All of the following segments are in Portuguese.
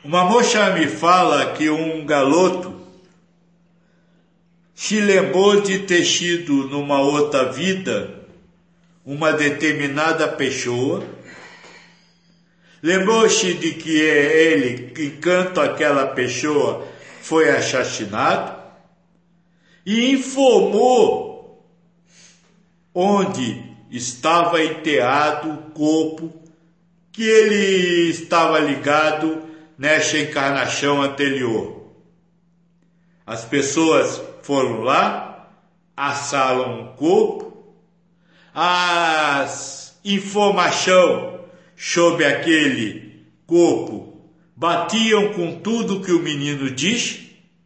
Uma moça me fala que um garoto se lembrou de ter sido numa outra vida uma determinada pessoa, lembrou-se de que ele, enquanto aquela pessoa foi assassinado, e informou onde estava enterrado o corpo que ele estava ligado nesta encarnação anterior. As pessoas foram lá, assaram o corpo, as informações sobre aquele corpo batiam com tudo que o menino diz,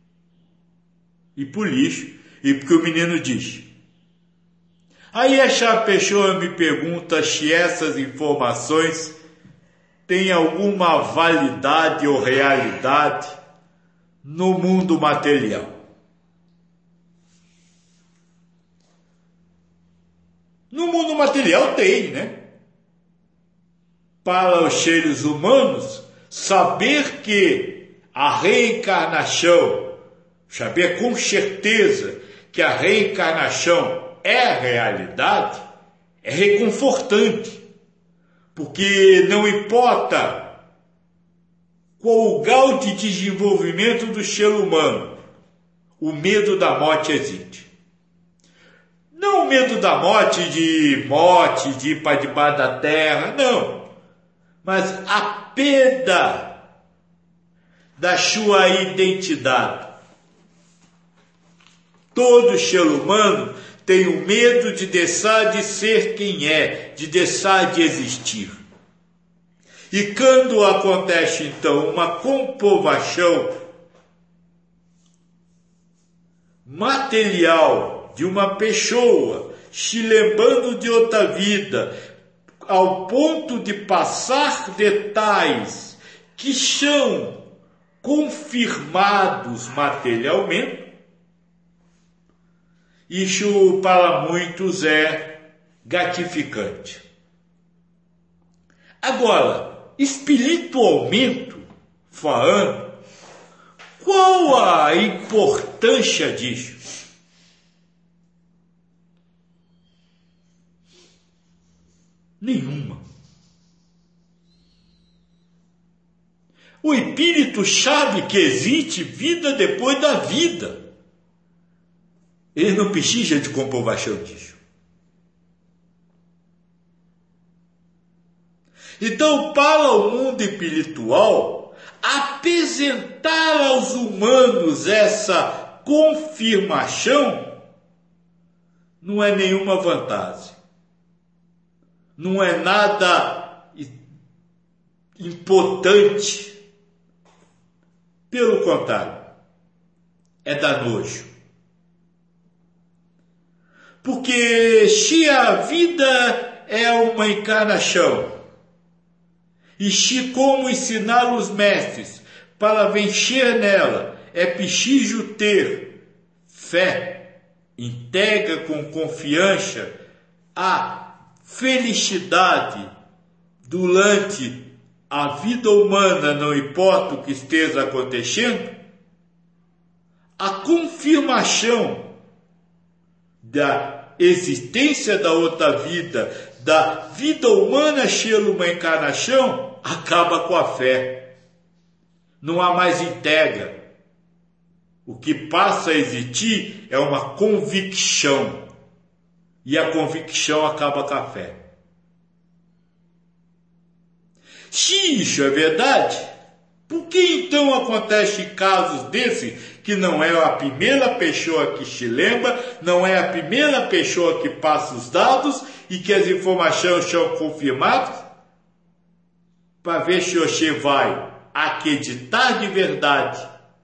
e por lixo, e porque o menino diz. Aí essa pessoa me pergunta se essas informações têm alguma validade ou realidade no mundo material. No mundo material tem, né? Para os seres humanos, saber que a reencarnação, saber com certeza que a reencarnação é realidade, é reconfortante. Porque não importa qual o grau de desenvolvimento do ser humano, o medo da morte existe. Não o medo da morte, de ir para debaixo da terra, não. Mas a perda da sua identidade. Todo ser humano tem o medo de deixar de ser quem é, de deixar de existir. E quando acontece, então, uma comprovação material de uma pessoa se lembrando de outra vida, ao ponto de passar detalhes que são confirmados materialmente, isso para muitos é gratificante. Agora, espiritualmente falando, qual a importância disso? Nenhuma. O espírito sabe que existe vida depois da vida. Ele não precisa de comprovação disso. Então, para o mundo espiritual, apresentar aos humanos essa confirmação não é nenhuma vantagem. Não é nada importante. Pelo contrário, é danoso. Porque se a vida é uma encarnação, e se como ensinar os mestres para vencer nela é preciso ter fé, entrega com confiança a felicidade durante a vida humana, não importa o que esteja acontecendo, a confirmação da existência da outra vida, da vida humana ser uma encarnação, acaba com a fé. Não há mais entrega. O que passa a existir é uma convicção. E a convicção acaba com a fé. Se isso é verdade, por que então acontecem casos desses que não é a primeira pessoa que se lembra, não é a primeira pessoa que passa os dados e que as informações são confirmadas? Para ver se você vai acreditar de verdade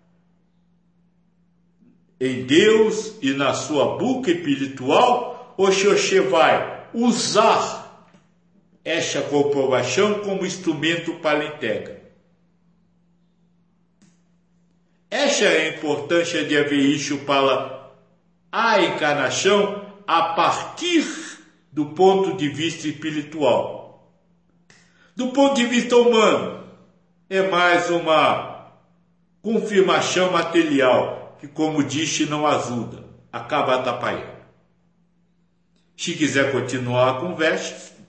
em Deus e na sua boca espiritual, ou se você vai usar essa comprovação como instrumento para a entrega. Essa é a importância de haver isso para a encarnação a partir do ponto de vista espiritual. Do ponto de vista humano, é mais uma confirmação material que, como disse, não ajuda, acaba atrapalhando. Se quiser continuar a conversa,